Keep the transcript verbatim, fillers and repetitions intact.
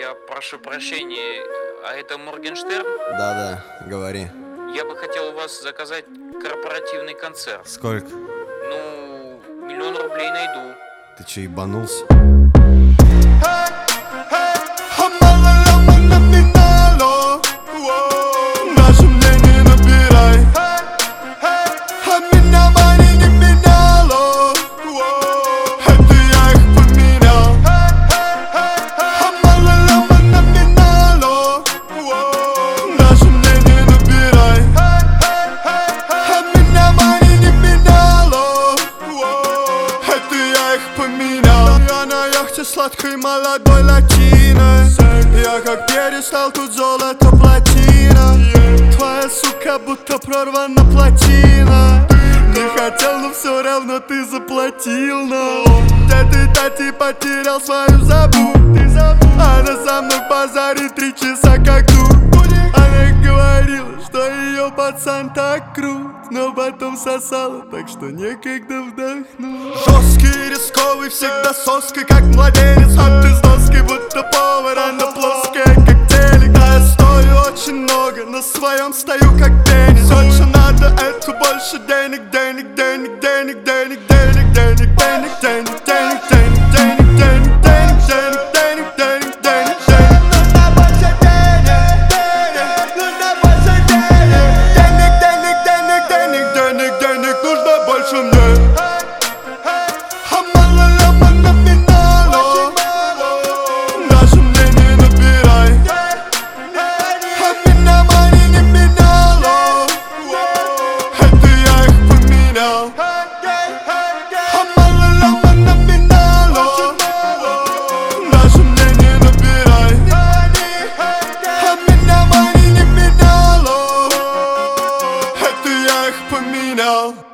Я прошу прощения, а это Моргенштерн? Да-да, говори. Я бы хотел у вас заказать корпоративный концерт. Сколько? Ну, миллион рублей найду. Ты че, ебанулся? Я на яхте сладкой молодой латиной. Я как перестал, тут золото плотина. Твоя сука будто прорвана плотина. Не хотел, но все равно ты заплатил, но где ты, Тати, потерял свою забу? Она со мной в базаре три часа как дур. Она говорила, что ее пацан так крут, но потом сосала, так что некогда вдохнуть. Жесткий, рисковый, всегда соской, как младенец. А ты с доской, будто повар, она плоская, как телек. Да, я стою очень много, на своем стою, как теннис. Все, что надо, это больше денег, денег, денег, денег, денег, денег, денег, денег, денег, денег, денег, денег, денег, денег, денег, денег, денег. Поменял.